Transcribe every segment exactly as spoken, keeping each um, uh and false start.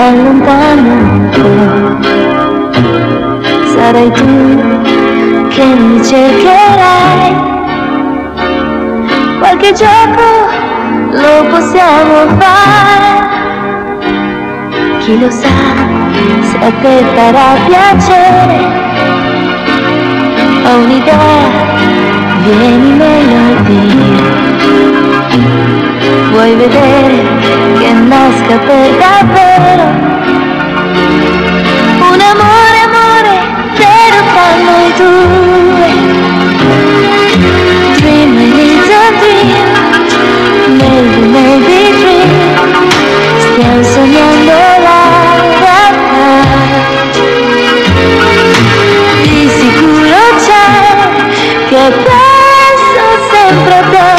allontano un po'. Sarai tu che mi cercherai, qualche gioco lo possiamo fare, chi lo sa se a te farà piacere. Ho un'idea, vienimelo a dire, vuoi vedere che nasca per davvero un amore, amore vero tra noi due. Dream a little dream, maybe, maybe dream, stiamo sognando la realtà. Di sicuro c'è che penso sempre a te.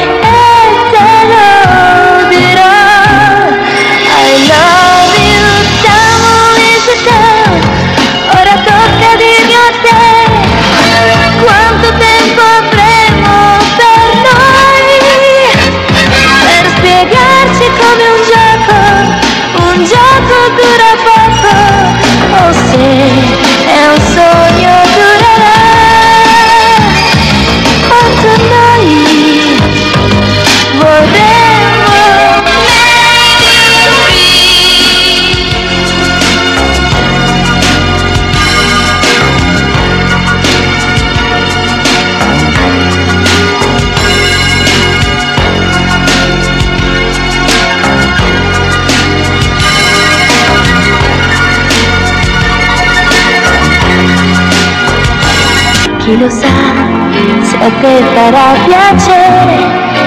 Chi lo sa se a te farà piacere.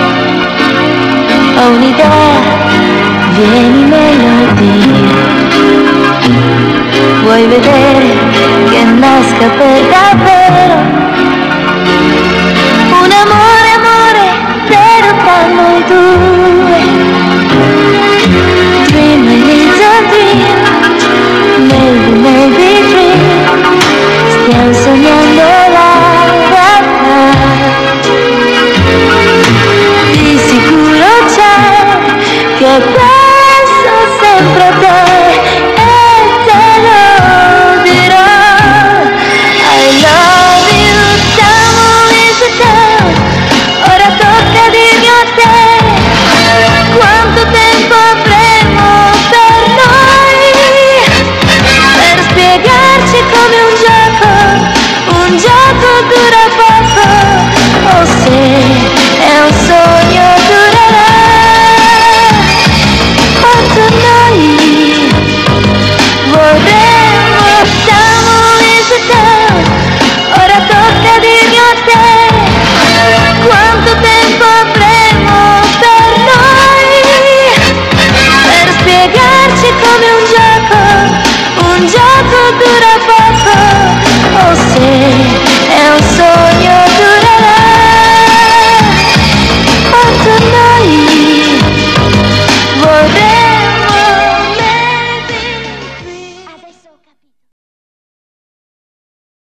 Ho un'idea, vienimelo a dire, vuoi vedere che nasca per davvero un amore, amore vero tra noi due. Dream a little dream, maybe, maybe dream, stiamo sognando la che penso sempre a te e te lo dirò. I love you, siamo in città, ora tocca dirmi a te quanto tempo avremo per noi, per spiegarci come un gioco, un gioco dura poco, o se è un sogno durerà. Vorremmo, siamo in città, ora tocca dirmi a te quanto tempo avremo per noi, per spiegarci come un gioco, un gioco dura poco, o se